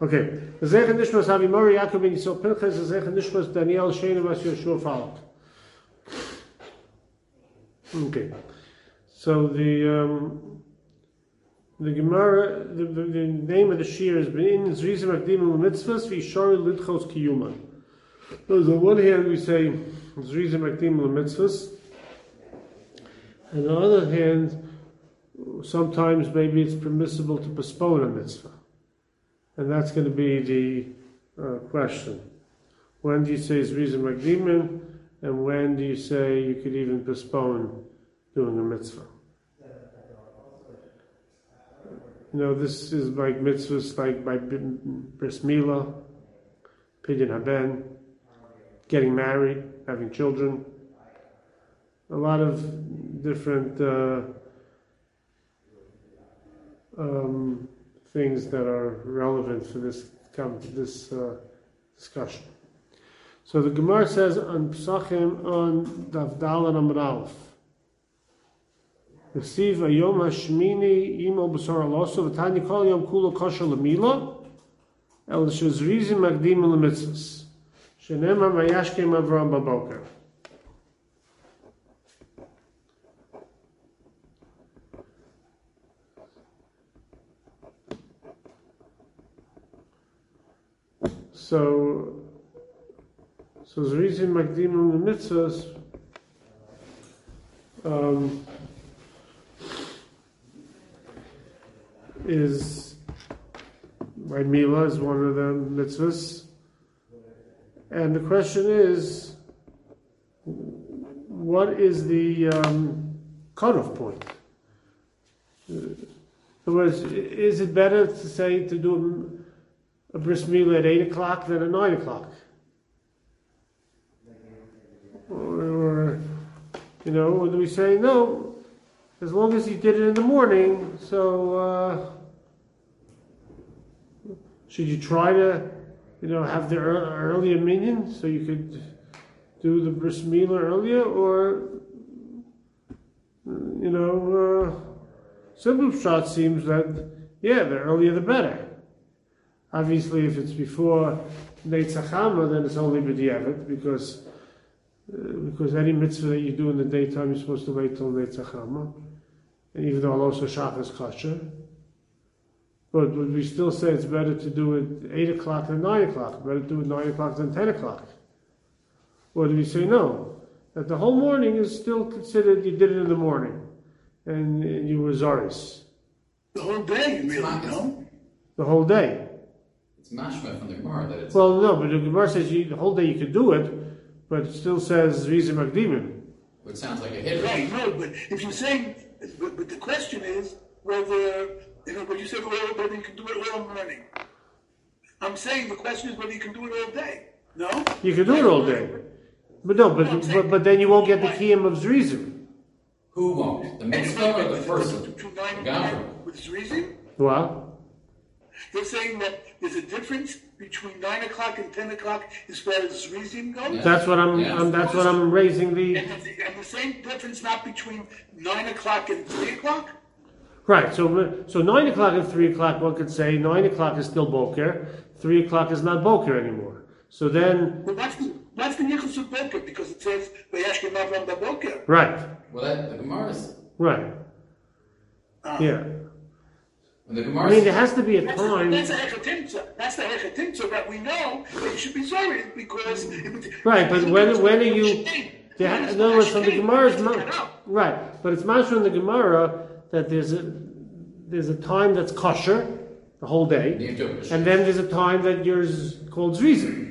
Okay. Zecher Nishmas Avimori Yaakov ben Yisrael Pinchas, Zecher Nishmas Daniel Sheinu Vas Yoshua Falak. Okay. So the Gemara, the name of the shir is Bein Zrizim Akdim Mitzvahs V'Ishari Lidchos Kiyuman. So on one hand we say Zrizim Akdim Mitzvahs, and on the other hand, sometimes maybe it's permissible to postpone a mitzvah. And that's going to be the question. When do you say Zrizim Akdimin, and when do you say you could even postpone doing a mitzvah? This is like mitzvahs like by Bris Milah, Pidyon Haben, getting married, having children. A lot of different things that are relevant for this discussion. So the Gemara says on Pesachim on Davdal and Amud Aleph, Nesiv Ayom Hashmini Imo B'Sar Aloso V'Tanya Kol Yom Kulo Kosher L'Mila El Shezrizim Magdim L'Mitzvahs Shenemar Vayashkem Avram Baboker. So Zrizim Magdim L'Mitzvahs is by Mila is one of the mitzvahs, and the question is, what is the cutoff point? In other words, is it better to say to do a bris milah at 8 o'clock than at 9 o'clock? Or do we say no? As long as you did it in the morning, so should you try to, have the earlier minyan so you could do the bris milah earlier, or simple shot seems that the earlier the better. Obviously, if it's before Neitzach Hama, then it's only b'diavad because any mitzvah that you do in the daytime, you're supposed to wait till Neitzach Hama. And even though also Shach is kosher, but would we still say it's better to do it 8 o'clock than 9 o'clock? Better to do it 9 o'clock than 10 o'clock? Or do we say no? That the whole morning is still considered you did it in the morning, and you were Zoris. The whole day, really, no? The whole day. It's mashma from the Gemara that it's... Well, no, but the Gemara says the whole day you could do it, but it still says Zrizim Akdimin. It sounds like a hit. Right, no, but if you're saying... But the question is whether, but you said whether you can do it all morning. I'm saying the question is whether you can do it all day. No? You can do it all day. But no, but then you won't get the kiyum of Zrizim. Who won't? The mitzvah or the person? With Zrizim? What? They're saying that there's a difference between 9 o'clock and 10 o'clock as far as Zrizim goes? Yeah. That's what I'm raising the... And the same difference not between 9 o'clock and 3 o'clock? Right, so 9 o'clock and 3 o'clock, one could say 9 o'clock is still Boker, 3 o'clock is not Boker anymore. So then... Well, that's the Yichus of Boker, because it says, Vayashkem Avram Baboker. Right. Well, the Gemara is... Right. Yeah. The Gemara there has to be a time... That's the Hechatimtza that we know that you should be sorry, because... Right, but when are you... In other words, from the Gemara's... Right, but it's mashma in the Gemara that there's a time that's kosher, the whole day, and then there's a time that yours called Zrizim.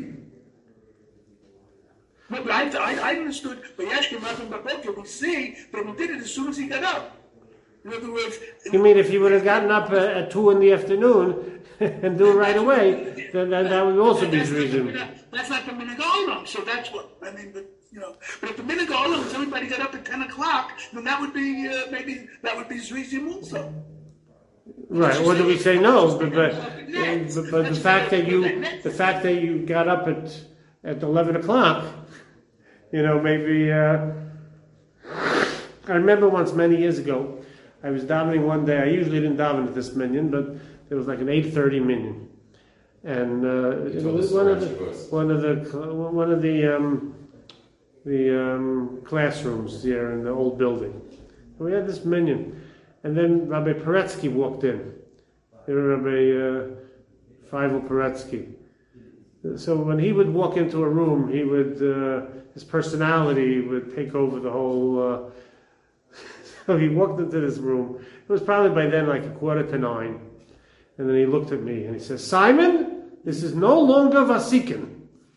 No, but I understood, but Yashkim Avram Baboker, we see, but we did it as soon as he got up. In other words... You mean if he would have gotten up at 2 in the afternoon and do it right away, then that would also be Zrizim. That's not the Minhag Olam, so that's what, but if the Minhag Olam, if everybody got up at 10 o'clock, then that would be, maybe that would be Zrizim also. Right, or do we say no? But the fact that you got up at 11 o'clock, maybe... I remember once many years ago, I was davening one day. I usually didn't daven at this minyan, but there was like an 8:30 minyan. and You told us one of story, of course. one of the classrooms here in the old building. And we had this minyan, and then Rabbi Paretsky walked in. Rabbi Feivel Paretsky. So when he would walk into a room, he would his personality would take over the whole. So he walked into this room. It was probably by then like 8:45, and then he looked at me and he says, "Simon, this is no longer Vasikin."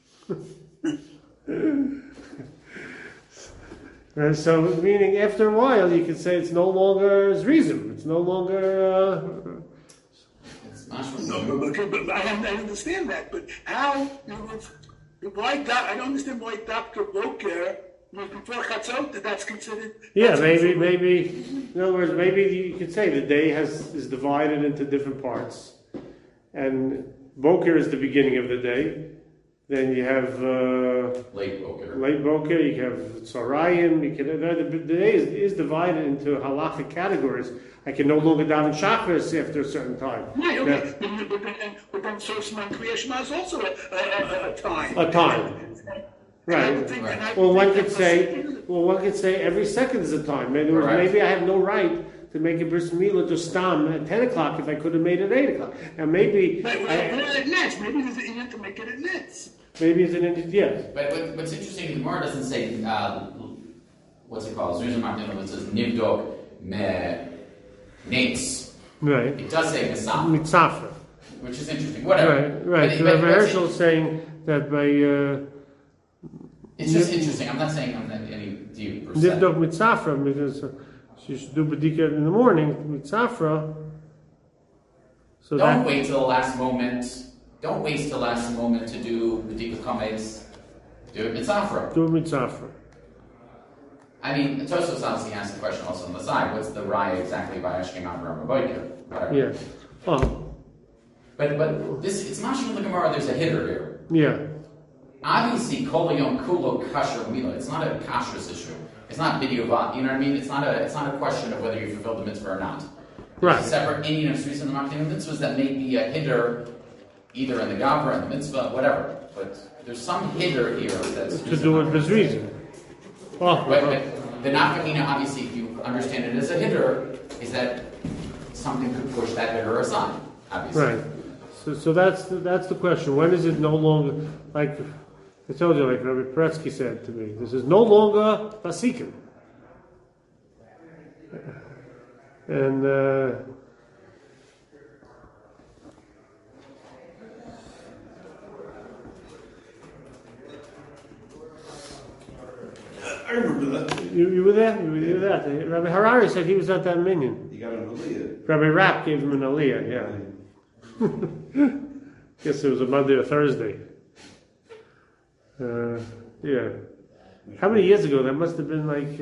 And so, meaning after a while, you could say it's no longer Zrizim. It's no longer. It's mashma. No, but I understand that. But how? Why? I don't understand why Dr. Boker was before Chatzot. That's considered. Yeah, maybe. In other words, maybe you could say the day is divided into different parts, and Boker is the beginning of the day. Then you have Late Boker. late Boker. You have Tzarayim. The day is divided into halachic categories. I can no longer daven Shacharis after a certain time. Right, okay. But then Sosman Kriya Shema is also a time. A time. Right. Well, one could say every second is a time. In other words, Correct. maybe I have no right to make a bris milah to stam at 10 o'clock if I could have made it at 8 o'clock. And maybe Maybe there's an Indian to make it at nets. maybe it's an Indian, yes. But what's interesting, the Gemara doesn't say, what's it called? Zuzim Martin, it says Nivdok me Nates. Right. It does say Nesaf, Mitzafra. which is interesting. Whatever. Right. So But Rabbi Herschel is saying that by it's just interesting. I'm not saying I'm not any deep per se. Nivdok Mitzafra, because you should do B'dika in the morning, Mitzafra. So Don't that, wait till the last moment. Don't waste the last moment to do B'dika Kames. Do it Mitzafra. do Mitzafra. I mean, Tosfos obviously asked the question also on the side. What's the raya exactly by Ashkenaz Avraham Boiker? Whatever. Yeah. Oh, But this it's mashma in the Gemara. There's a hitter here. yeah. Obviously, kol yom kulo kasher mila. It's not a kashrus issue. It's not bidiyovat. You know what I mean? It's not a question of whether you fulfilled the mitzvah or not. Right. There's a separate Indian of Sris and the Maktim mitzvahs that may be a hitter, either in the gavra, in the mitzvah, whatever. But there's some hitter here that's To do it with reason. Oh, But the nafkamina, obviously, if you understand it as a hitter, is that something could push that hitter aside. Obviously. right. So that's the question. When is it no longer, like I told you, like Rabbi Paretsky said to me, this is no longer Vasikin. And I remember that. you were there? You were there? Rabbi Harari said he was at that minyan. You got an aliyah. Rabbi Rapp gave him an aliyah, yeah. Guess it was a Monday or Thursday. Yeah. How many years ago? That must have been like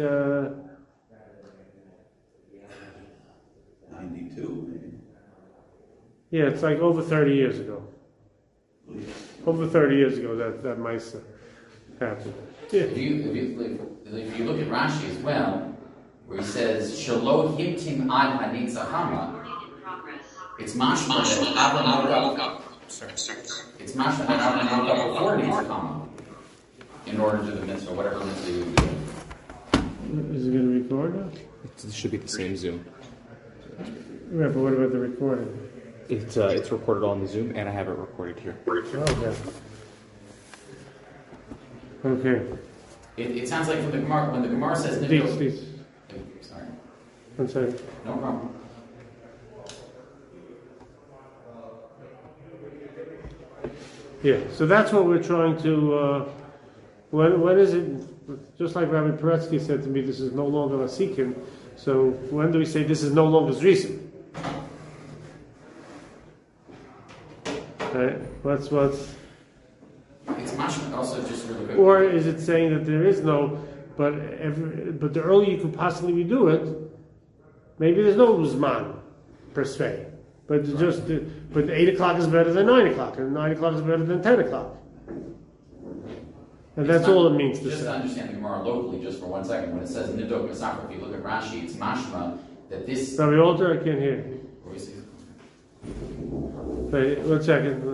92, maybe. yeah, it's like over 30 years ago. Over 30 years ago that mice happened. Yeah. If you look at Rashi as well, where he says Shalo Himtim Ad Hanitzahama, it's mashma that Avraham woke up. It's mashma that Avraham woke up before Nitzahama in order to do the mitzvah, whatever mitzvah you do. Is it going to record now? It should be the same Zoom. Yeah, but what about the recording? It's recorded on the Zoom, and I have it recorded here. Okay. Okay. It sounds like from the Gemara, when the Gemara says Please. Sorry, One second. no problem. Yeah, so that's what we're trying to, when is it, just like Rabbi Paretsky said to me, this is no longer Vasikin, so when do we say this is no longer Zrisim? Right, what's, It's mashma also just really quick. or is it saying that there is no, but the earlier you could possibly do it, maybe there's no Zman, per se. But but 8 o'clock is better than 9 o'clock, and 9 o'clock is better than 10 o'clock. And that's all it means to Just to say. understand the Gemara locally, just for 1 second, when it says Nidok Masakra, if you look at Rashi, it's mashma that this. Rabbi Alter, I can't hear you. Where is he? Wait, one second.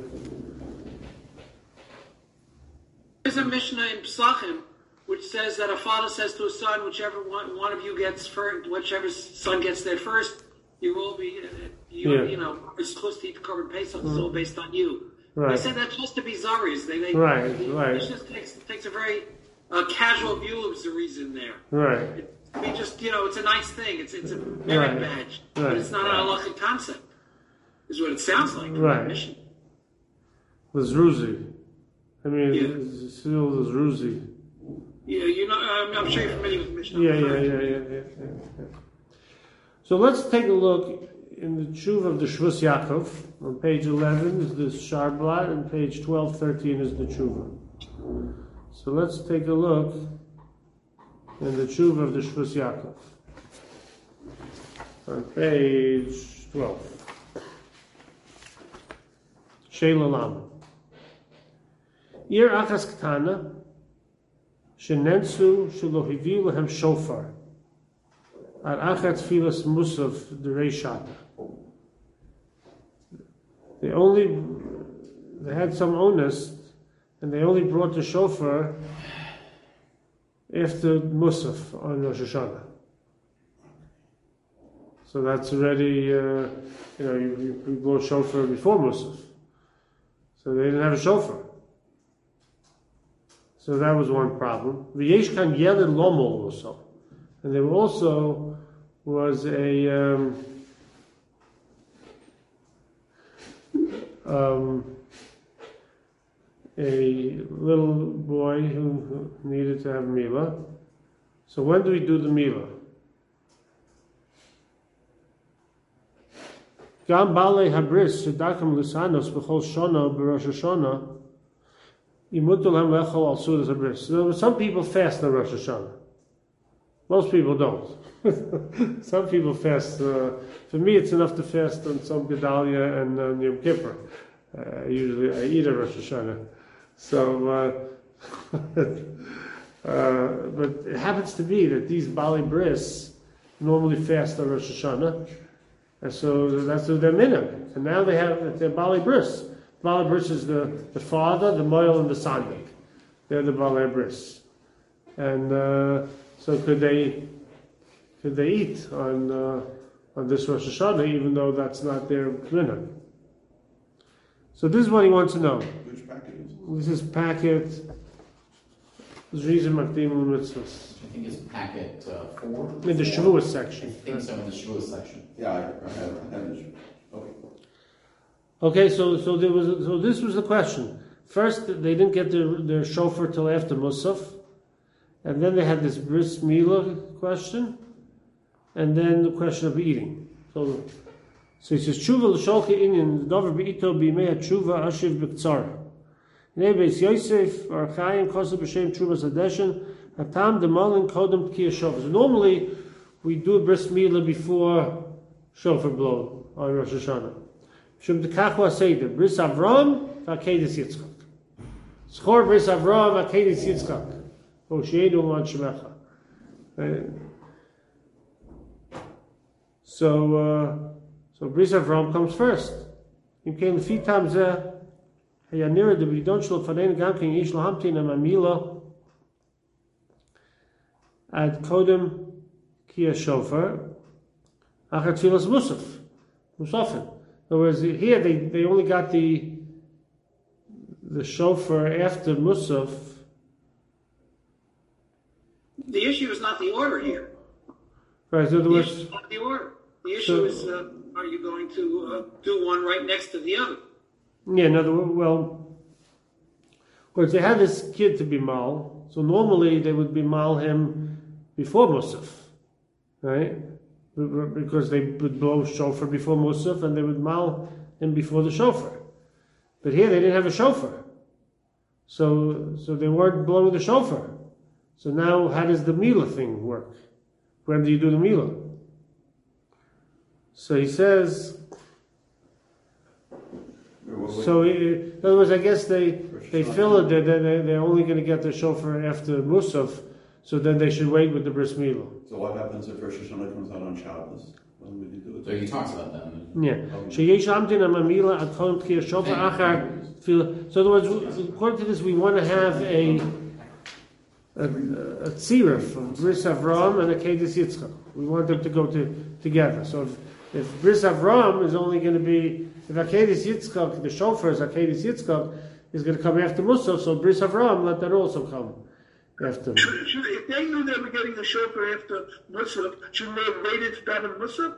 There's a Mishnah in Psachim which says that a father says to his son, whichever one of you gets first, whichever son gets there first, you will be, it's close to eat covered Pesach. It's all based on you. Right. They said that's just to be zaris. Right. It just takes a very casual view of the reason there. Right. It's a nice thing. It's a merit badge, but it's not an halachic concept. Is what it sounds like. Right. The Zruzi. It's still the Zruzi. Yeah, I'm sure you're familiar with Mishnah. Yeah. So let's take a look in the Tshuva of the Shvus Yaakov. On page 11 is the Sharblat, and page 12-13 is the Tshuva. So let's take a look in the Tshuva of the Shvus Yaakov. On page 12. Sheila Lama. Ir achas ktana, shenensu shelo hivi lehem shofar, ar achat filas musaf derei shata. They had some onus, and they only brought the shofar after musaf on Rosh Hashanah. So that's already, you blow shofar before musaf. So they didn't have a shofar. So that was one problem. V'yesh kan yeled lomol also. And there also was a little boy who needed to have Mila. So when do we do the Mila? Gam balei habris shedakam lisanos b'chol shona b'rosh Hashanah imutul ham lechol al sudas habris. So some people fast on Rosh Hashanah. Most people don't. Some people fast. For me, it's enough to fast on some Gedalia and Yom Kippur. Usually, I eat a Rosh Hashanah. So, but it happens to be that these Bali Bris normally fast on Rosh Hashanah. And so that's their minhag. And now they have their Bali Bris. Bali Bris is the father, the moil, and the sandik. They're the Bali Bris. And so could they eat on this Rosh Hashanah, even though that's not their minhag? So this is what he wants to know. Which packet is it? This is packet Zrizim Makdim Mitzvahs. I think it's packet 4. In the Shavuos section. I think so, in the Shavuos section. Yeah, I have it. Okay. Okay, so this was the question. First, they didn't get their shofar till after Musaf, and then they had this bris milah question, and then the question of eating. So he says, "Tshuva l'sholcha inyan davar beito b'imei tshuva ashiv b'ktsara." Nebeis Yosef Archaim Kosev b'shem tshuva sadeshin hatam demalin kodem tkiyah shofar. So normally we do a bris milah before shofar blow on Rosh Hashanah. Shum dekachwa seder bris Avram v'akedis Yitzchak. Schor bris Avram v'akedis Yitzchak. Osheinu man shemecha. So bris Avram comes first. Im kein fitam zeh hayanira de bidon shel fanein gam ken yish lahamtin amamila ad kodem kiyah shofar achat tfilas musafin. In other words, here they only got the shofar after musaf. The issue is not the order here. Right, in other The words, issue is not the order. The issue is, are you going to do one right next to the other? yeah, in other words, of course, they had this kid to be mal, so normally they would be mal him before musaf, right? Because they would blow shofar before musaf, and they would mal him before the shofar. But here they didn't have a shofar, so they weren't blowing the shofar. So now, how does the milah thing work? When do you do the milah? So he says. So in other words, I guess they feel it that they're only going to get the shofar after musaf, so then they should wait with the bris milah. So what happens if Rosh Hashanah comes out on Shabbos? When would you do it? So he talks about that. Yeah. Sheyesh amtin amamila at kol tchiyas shofar achar tefillah. So in other words, according to this, we want to have a tzira from Bris Avram and a Akedas Yitzchak. We want them to go together. So if Bris Avram is only going to be, if Akedas Yitzchak, the shofar is Akedas Yitzchak, is going to come after Musaf, so Bris Avram, let that also come after. If they knew they were getting the shofar after Musaf, shouldn't they have waited for Daven Musaf?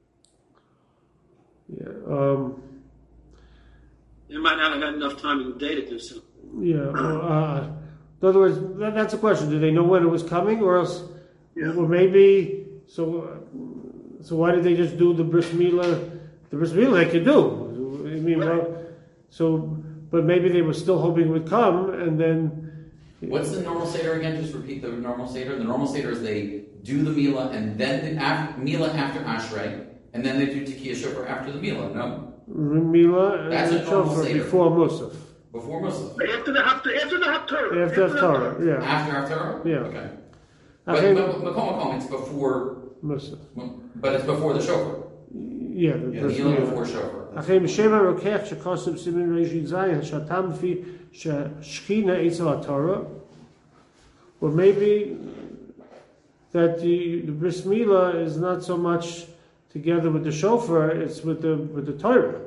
Yeah. They might not have had enough time in the day to do so. Yeah. In other words, that's a question. Do they know when it was coming, or else, or maybe so? So why did they just do the bris milah? The bris milah they could do. I mean, but maybe they were still hoping it would come, and then. What's the normal seder again? Just repeat the normal seder. The normal seder is they do the milah and then the milah after Ashrei, and then they do Tekiyah Shofar after the milah. No. Milah and the shofar before Musaf. Before Musaf. After the Haftarah. After Haftarah, yeah. After Haftarah? Yeah. Okay. But it's before Musaf. But it's before the shofar. Yeah, the milah before shofar. אחרי משבע רוקח שכוסם סימן ראשית זין, שהטעם לפי ששכינה אצל התורה, or maybe that the bris milah is not so much together with the shofar, it's with the Torah.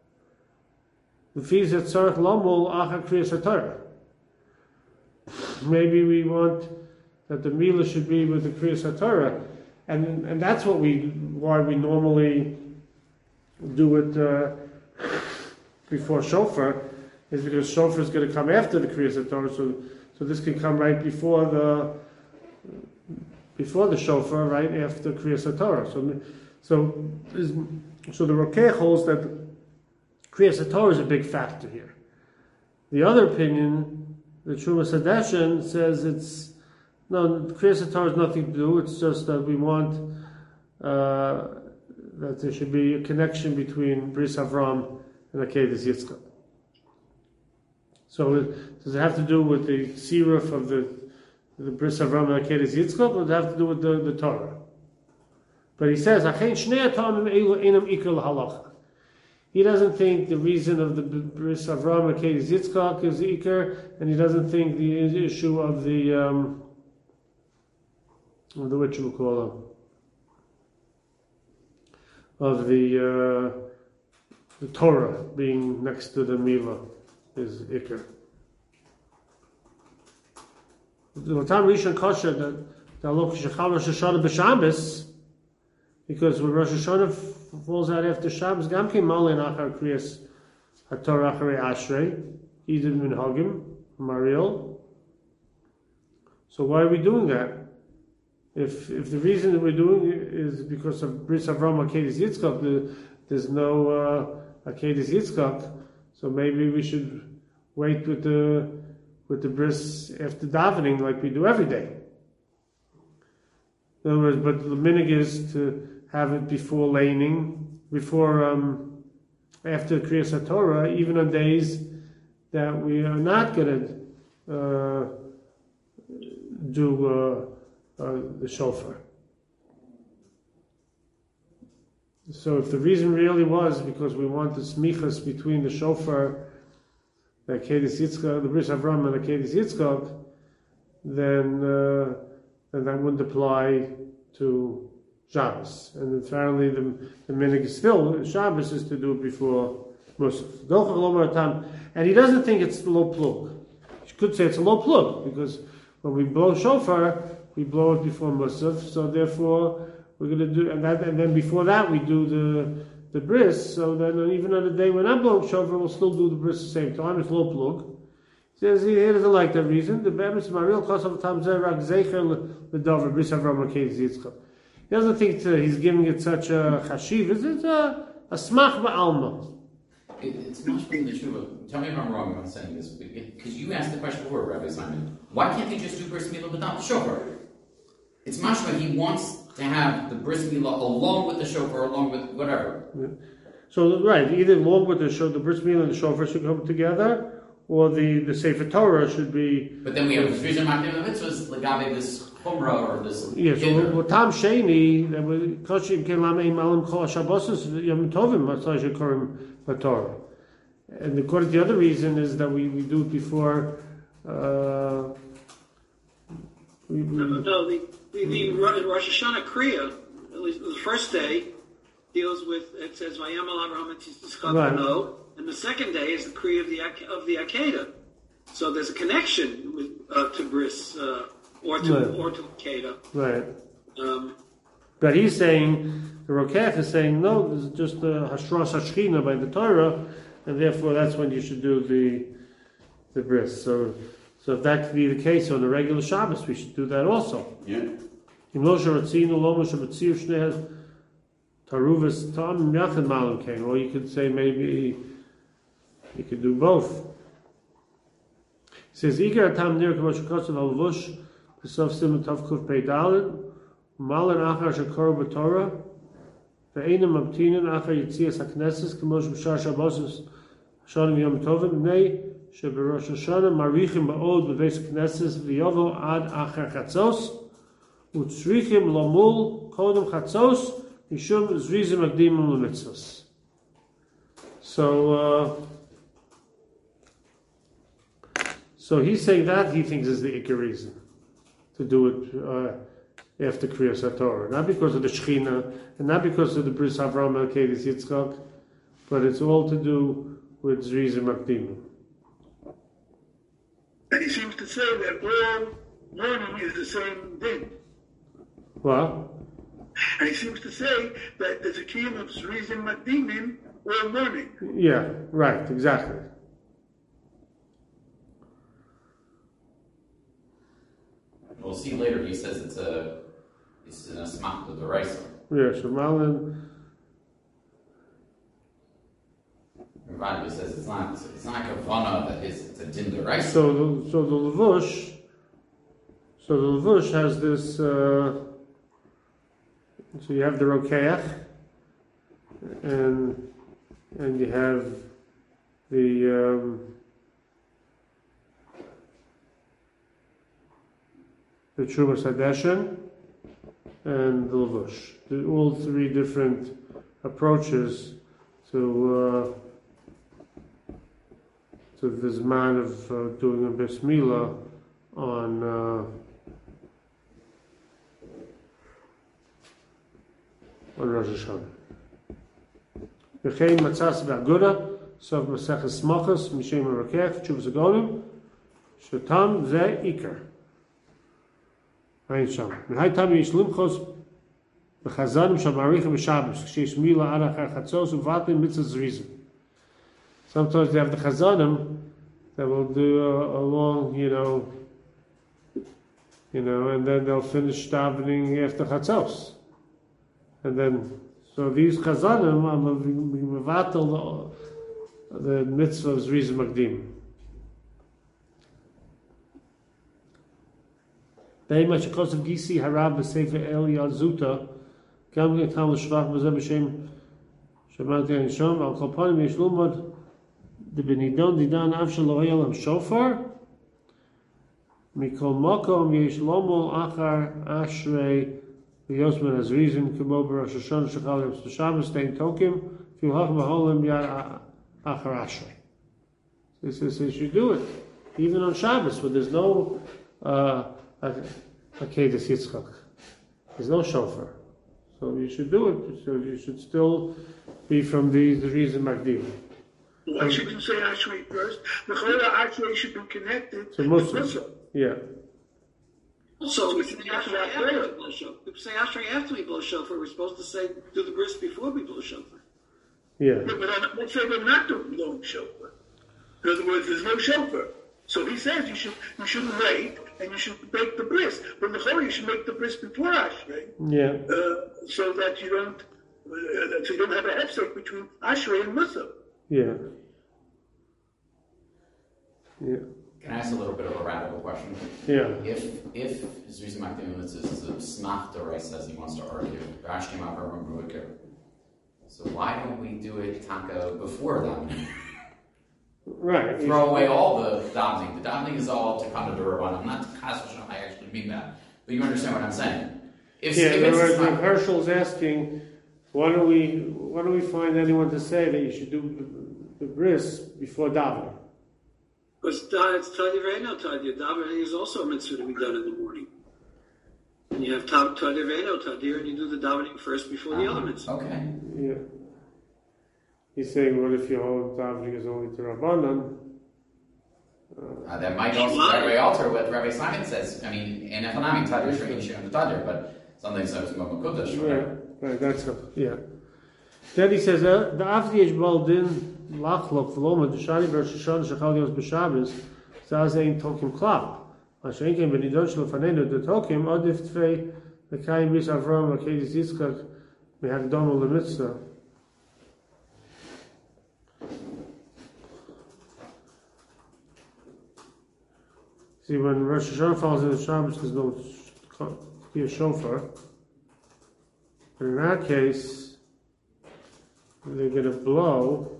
Maybe we want that the milah should be with the Kriyas HaTorah, and that's why we normally do it before shofar, is because shofar is going to come after the Kriyas HaTorah, so this can come right before the shofar, right after Kriyas HaTorah. So the Rokeh holds that Kriyas HaTorah is a big factor here. The other opinion, the Trumas Hadeshen, says Kriyas HaTorah has nothing to do. It's just that we want that there should be a connection between Bris Avram and Akedas Yitzchak. So does it have to do with the siruf of the Bris Avram and Akedas Yitzchak, or does it have to do with the Torah? But he says, he doesn't think the reason of the Bris Avram and Akedas Yitzchak is Iker, and he doesn't think the issue of the what you would call them, of the Torah being next to the Milah is Iker. The time Rishon Kosher that Rosh Hashanah b'Shabbos, because when Rosh Hashanah falls out after Shabbos, Gam Kim Malin Achar Kriyas HaTorah Acharei Ashrei, Eden Minhagim Mariel. So why are we doing that? If the reason that we're doing it is because of Bris Avram Akedas Yitzchak, there's no Akedas Yitzchak, so maybe we should wait with the bris after davening like we do every day. In other words, but the minhag is to have it before laning, after Kriyas HaTorah, even on days that we are not going to do the shofar. So if the reason really was because we want the smichas between the shofar, the Akedas Yitzchak, the Bris Avram and the Akedas Yitzchak, then that wouldn't apply to Shabbos. And apparently the minhag is still, Shabbos is to do it before Musaf. And he doesn't think it's low plug. You could say it's a low plug, because when we blow shofar, we blow it before Musaf, so therefore we're going to do, and then before that we do the bris, so then even on the day we're not blowing shofar, we'll still do the bris at the same time. It's low plug. He says he doesn't like that reason. The Be'emes Mariel Kosav Tam Zerak Zecher L'Dover Bris Avram Akedas Yitzchak. He doesn't think he's giving it such a chashiv. It's a smach ba'alma. It's much being the tshuva. Tell me if I'm wrong about saying this, because you asked the question before, Rabbi Simon. Why can't they just do bris milah but not the shofar? It's mashma he wants to have the bris milah along with the shofar, along with whatever. Yeah. So right, either along with the bris milah and the shofar should come together, or the Sefer Torah should be. But then we have the Shvizim Makdim Mitzvahs Legabe this chumrah or this. Yeah, so hinder. what Tam Sheni, that we Koshim Kelam Malam Kol Shabbosus Yom Tovim Matzah Korim Torah. And according to the other reason is that we do it before. No, the Rosh Hashanah Kriya, at least the first day, deals with, it says Vayamal Avraham et Yitzchak Beno, and the second day is the Kriya of the Akedah. So there's a connection with to bris or to Akedah. Right. But he's saying, the Rokech is saying, no, this is just the Hashras Hashchina by the Torah, and therefore that's when you should do the bris. So if that could be the case on the regular Shabbos, we should do that also. Yeah. Or you could say maybe you could do both. He says, Igar Tam Nir Kamashukotsav Al Vush, Besof Sim Tav Kuf Peidalin, Malan Achar Shakor B'Torah, Ve'enim Abtinin Achar Yitzias HaKnesses, Kamosh B'Shar Shabbosus, Shonim Yom Tovim, Nei, Sheberosh Hashanah, Marichim Ba'od B'Veis HaKnesses, V'yovo Ad Achar Chatzos, Utzrichim Lomul Kodem Chatzos, Mishum Zrizim Akdimim L'Mitzvos. So he's saying that he thinks is the Iker reason to do it after Kriyas HaTorah, not because of the Shechina and not because of the Bris Avraham Elkedes Yitzchak, but it's all to do with Zrizim Akdimim. And he seems to say that all learning is the same thing. What? And he seems to say that there's a key of Zrizim Makdimim or learning. Yeah, right, exactly. We'll see later. He says it's an asmach to the Raisa. Yeah, so Malin. Right, he says it's not kavana that it's a din the Raisa. So the Levush has this. So you have the Rokeach, and you have the Trumas Hadeshin and the Levush. All three different approaches to this man of doing a Bris Milah on Rosh Hashanah. V'chein matzas b'aguda, sof Maseches Smachos, Mishem HaRokech, Tshuvas Agonim, Shetam Ze Iker. Ein Sham. V'hai tam yish limchos b'chazanim shamarichim b'Shabbos, kshesh Milah ad achar chatzos u'vatim mitzvah zrizim. Sometimes they have the chazanim that will do a long, and then they'll finish davening after chatzos. And then, so these chazanim are mevatel the mitzvah of Zrizim Makdim. They much because of Gisi Harab b'Sefer El Yazuta, Gam Getam L'Shvach B'Zeh B'Shem Shemat Yanishom Al Kolpanim Yesh Lumad the Benidon Didan Av Shel Lo'el Ham Shofar Mikol Mokom Yesh Lomol Achar Ashrei Yosman has reason Kimo Rosh Hashanah Shechal Yom Shabbos Stein Tokim Filhach B'Holim Yad Achar Ashrei. He says you should do it even on Shabbos, but there's no Akedes Yitzchak. There's no shofar, so you should do it. So you should still be from the reason Magdim. Why should you say Ashrei first? The Chora Ashrei should be connected to Muslim. Yeah. Also, we say Ashrei after we blow shofar. We're supposed to say do the bris before we blow shofar. Yeah. But let's say we're not blowing shofar. In other words, there's no shofar. So he says you shouldn't wait and you should make the bris. But the Chora you should make the bris before Ashrei. Yeah. So that you don't have a hefsek between Ashrei and Musaf. Yeah. Yeah. Can I ask a little bit of a radical question? Yeah. If Zrizim Makdim is a smach to Raisa as he wants to argue, Rashkim Avraham Ruker. So why don't we do it taka before that? Right. Throw away all the davening. The davening is all to Kana Duraban. I'm not I actually mean that. But you understand what I'm saying? If in other words, it's when Herschel's asking, why don't we find anyone to say that you should do the bris before davening? Because it's Tadir Ve'eno Tadir. Davening is also a mitzvah to be done in the morning. And you have Tadir Ve'eno Tadir, and you do the davening first before the other mitzvah. okay. Yeah. He's saying, what if your whole davening is only to Rabbanan? That might also very alter what Rabbi Simon says. I mean, in Echanami, Tadir Shemini Shem Tadir, but something says Mokum Kudash. Right, that's yeah. Then he says, the Avdi Baldin Lachlok V'loma Deshani Ber Shoshan Shechal Yos B'Shabbos Zaz Ein Tokim Klap Mashen Ken Benidon Shel Fanenu De Tokim Odif Tvei Lekayim Bis Avram Akedis Yitzchak Mehagdom L'Mitzvah. See, when Rosh Hashanah falls in the Shabbos, there's no be a shofar. But in that case, they're going to blow.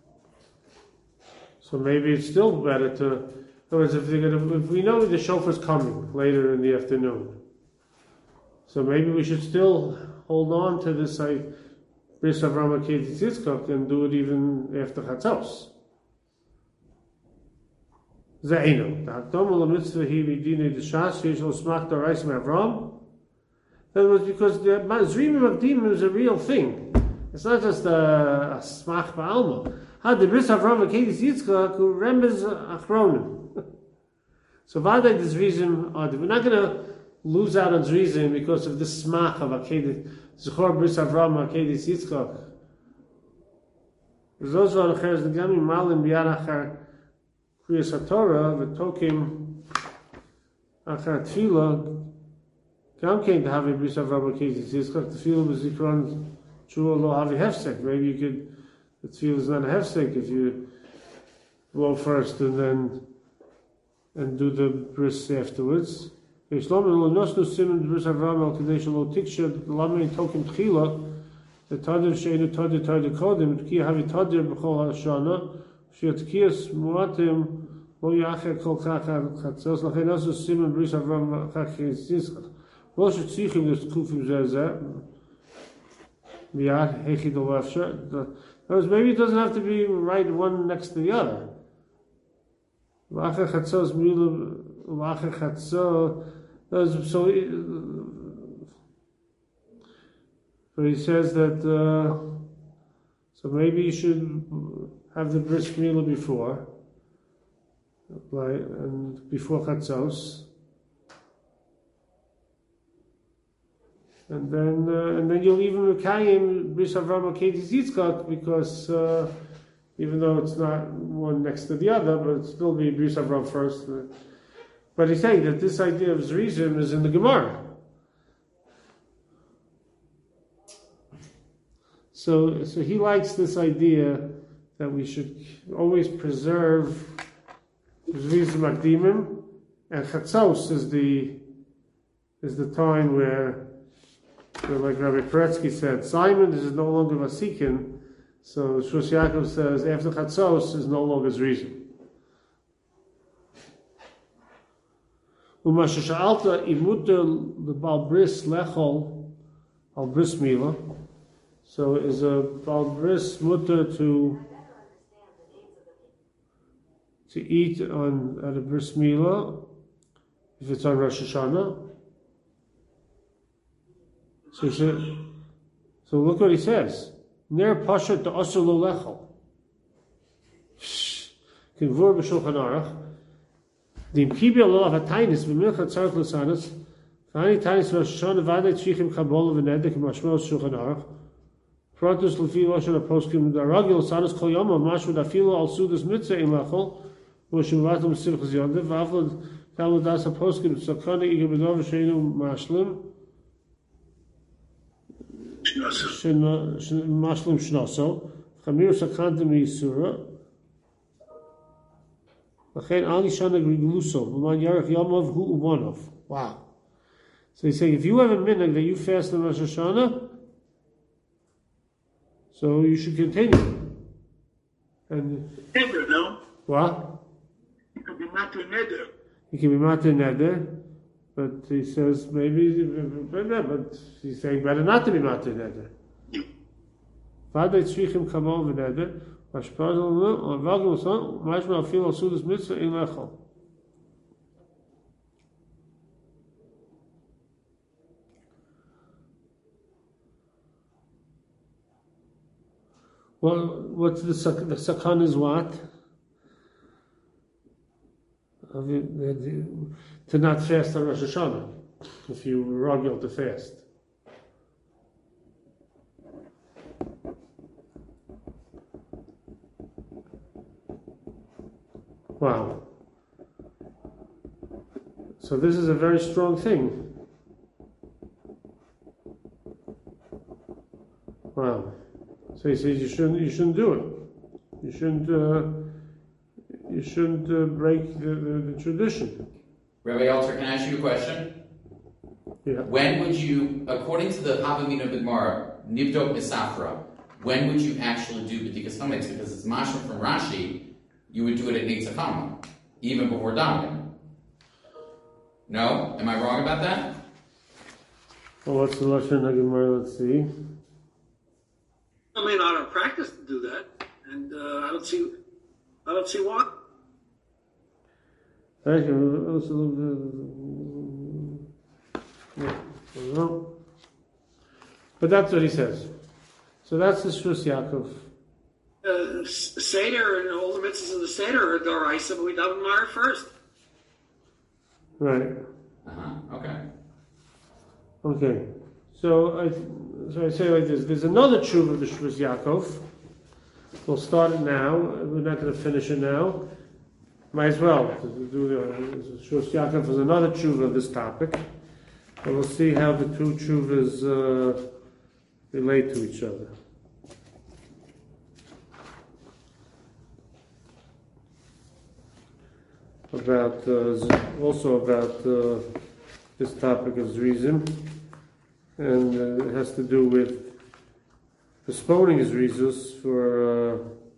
So maybe it's still better to. In other words, if we know the shofar's coming later in the afternoon, so maybe we should still hold on to this Bris Avram Akedis Yitzchak and do it even after Chatzos. Zaino. The Hakdom Mitzvah Hi Midine Deshas Yesh Lo Smach Dorais Avram. In other words, because the Zrimim Avdim is a real thing. It's not just a Smach Ba'alma. How the Bris Avram Akedis Yitzchak who remembers Achronim. So Vaday this reason, we're not going to lose out on Zrizim because of this Smach of Akedis Zechor Bris Avram Akedis Yitzchak. Those are the Cheres Negami Malim Biyad Achar Kriyas HaTorah v'tokim achar tefillah gam kein to have a bris avram akedis yitzchak tefillah b'zikron shua lo havi hefsek. Maybe you could, the tefillah is not a hefsek if you blow first and do the bris afterwards. Yishlam lo nosnu simen bris avram al kadei shelo tiksha lamein tokim tefillah the tadir sheinu tadir kodim ki havi tadir b'chol hashana Shiatkiyas Muatim Lo Yacher Kol Kachar Chatzos Lachay Nasu Simon Bris Avram Chachis Yitzchak Lo Shetzichim Des Kufim Zezeh Miyad Hechid Olafsha. Maybe it doesn't have to be right one next to the other. Lacher Chatzos Mila Lacher Chatzos. So he says that so maybe you should have the bris milah before, right, and before chatzos, and then you'll even mekayim bris avram akedis yitzchak because even though it's not one next to the other, but it'll still be bris avram first. But he's saying that this idea of zrizim is in the Gemara. So he likes this idea that we should always preserve Zrizim Akdimim, and Chatzos is the time where like Rabbi Peretsky said, Simon is no longer Vasikin, so Shus Yaakov says after Chatzos is no longer Zrizim. Umasha Sha'alta Imuter the Balbris Lechol Al Bris Mila. So is a Balbris mutter to eat at a bris milah if it's on Rosh Hashanah. So look what he says. Ner pashat to asur lo lechol. Kinvur b'shulchan aruch. Dim kibi lo avatainis b'milchat tzarich l'sanas. V'ani tainis Rosh Hashanah v'adei tzrichim kabol v'nedek mashmos shulchan aruch. Pratus lefi lashon aposkim daragil sanas kol yoma mashmud afilu al sudas mitzvah in lechol. Moshuvatum simchas yondev v'avlod taludas aposkim sakana igabedov sheinu mashlim mashlim shnoso chamir sakantim yisura lachen al yishana gluso v'man yarech yomov hu umanov. Wow. So he's saying if you have a minhag that you fast on Rosh Hashanah, so you should continue. And Never, no? what? You can be matter neder. You can be matter neder, But he says maybe, but he's saying better not to be matir neder. V'adei tzrichim kamo v'neder, v'ashpazol no, or v'agim son, mashma afil al sudas mitzvah in lechol. Well, what's the sakhan is what? To not fast on Rosh Hashanah, if you were regular to fast. Wow. So this is a very strong thing. Wow. So he says you shouldn't do it. You shouldn't break the tradition. Rabbi Alter, can I ask you a question? Yeah. When would you, according to the Havamina B'Gemara, Nivdok Misafra, when would you actually do B'dikas Chametz? Because it's mashma from Rashi, you would do it at Netzach Hama, even before davening. No? Am I wrong about that? Well, what's the Lashon HaGemara? Let's see. I mean, I don't practice to do that, and I don't see why. But that's what he says. So that's the Shus Yaakov. Seder and all the mitzvahs in the Seder are Doraisa, but we daven Mara first. Right. Okay. So I say like this. There's another tshuva of the Shus Yaakov. We'll start it now. We're not going to finish it now. Might as well. Do the Shus Yaakov is another tshuva of this topic. And we'll see how the two tshuvas relate to each other. Also about this topic of Zrizim, and it has to do with postponing Zrizus for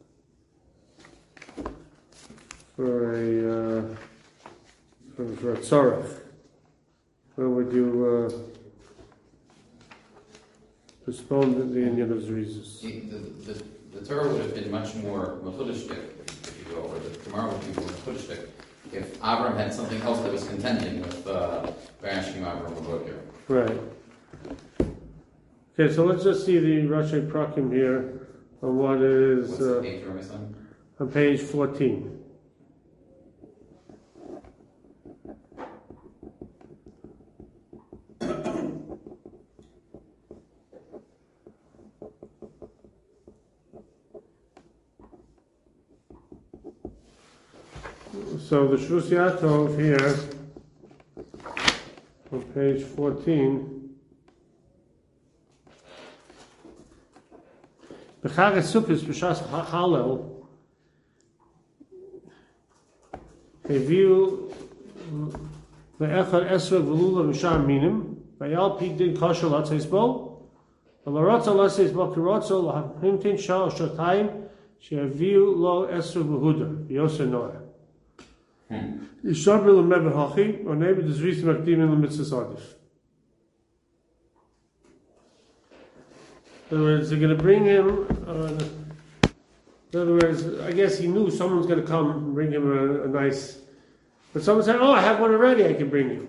a tzarech. When would you postpone the Indian of Zrizus? The Torah would have been much more mechudishtik, if you will, or the Gemara would be more mechudishtik, if Avram had something else that was contending with Vayashkim Avram B'Boker. Right. Okay, so let's just see the Rashi Prakim here on what is What's the page you're missing? on page 14. So the Shus Yaakov here on page 14. B'chag Sukkos b'shas Halel heviu le'echad esrog v'lulav v'shar minim v'yal pidin kosher latzes bo v'larotza latzes bo kirotza l'hamtin shal shotayim she'heviu lo esrog v'huda v'yoser noah Yishabri l'mebe hachi or maybe the zris makdim in l'mitzvah sadif. In other words, they're going to bring him. In other words, I guess he knew someone's going to come and bring him a nice. But someone said, "Oh, I have one already. I can bring you."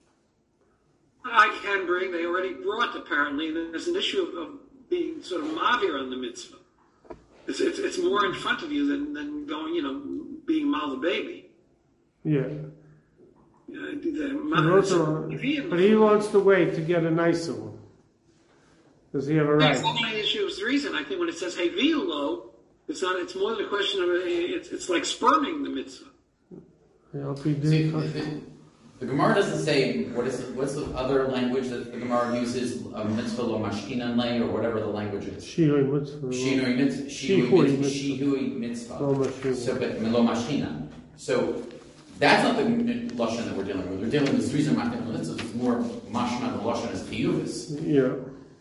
I can bring. They already brought. Apparently, there's an issue of being sort of mavir on the mitzvah. It's more in front of you than going, being mal the baby. Yeah. But he wants to wait to get a nicer one. Does he have a right? That's the main issue of the reason. I think when it says hey viulo, it's not. It's more than a question of it's like sperming the mitzvah. See, the Gemara doesn't say what's the other language that the Gemara uses, mitzvah lo mashkinan lay, or whatever the language is. Shihui mitzvah. Shihui mitzvah. So, but lo mashkinan. So that's not the lashon that we're dealing with. We're dealing with this reason. It's more mashma. The lashon is tiyuvis. Yeah.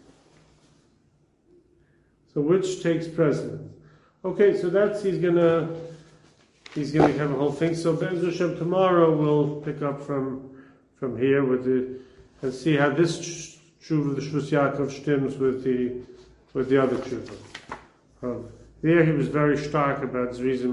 So which takes precedence? Okay, so that's he's gonna have a whole thing. So Be'ez Hashem tomorrow we'll pick up from from here and see how this tshuva, the Shvus Yaakov, stems with the other tshuva. There he was very stark about Zrizim